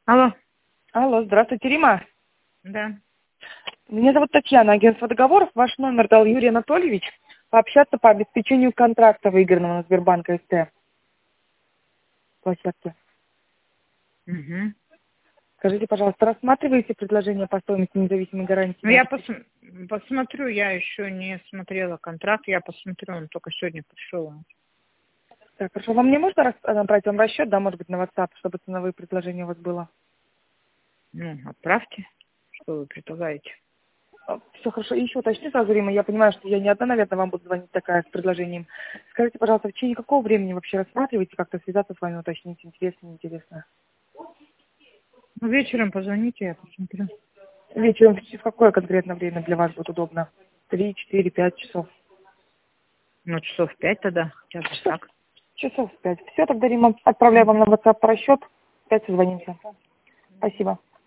Алло. Алло, здравствуйте, Рима. Да. Меня зовут Татьяна, агентство договоров. Ваш номер дал Юрий Анатольевич пообщаться по обеспечению контракта, выигранного на Сбербанк СТ площадке. Угу. Скажите, пожалуйста, рассматриваете предложение по стоимости независимой гарантии? Ну, я посмотрю, я еще не смотрела контракт, я посмотрю, он только сегодня пришел. Так, хорошо. Вам не можно направить вам расчет, да, может быть, на WhatsApp, чтобы ценовые предложения у вас было? Ну, отправьте, что вы предлагаете. Все хорошо. И еще уточню сразу, Рима, я понимаю, что я не одна, наверное, вам буду звонить такая с предложением. Скажите, пожалуйста, в течение какого времени вообще рассматриваете, как-то связаться с вами, уточнить, интересно, неинтересно? Ну, вечером позвоните, я посмотрю. Вечером в какое конкретно время для вас будет удобно? 3, 4, 5 часов? Ну, часов 5 тогда, хотя бы так. Часов 5. Все, тогда, Рима, отправляю вам на WhatsApp расчет. 5 созвонимся. Спасибо.